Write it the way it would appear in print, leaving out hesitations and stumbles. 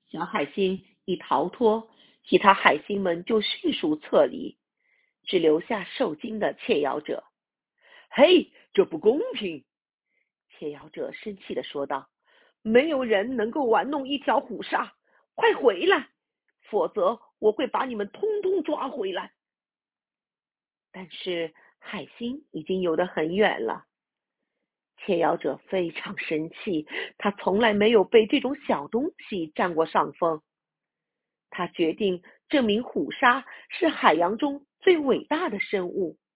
小海星一逃脱，其他海星们就迅速撤离，只留下受惊的窃咬者。 嘿，这不公平！ 窃咬者生气地说道：没有人能够玩弄一条虎鲨，快回来，否则我会把你们通通抓回来。但是海星已经游得很远了。窃咬者非常生气，他从来没有被这种小东西占过上风。他决定证明虎鲨是海洋中最伟大的生物。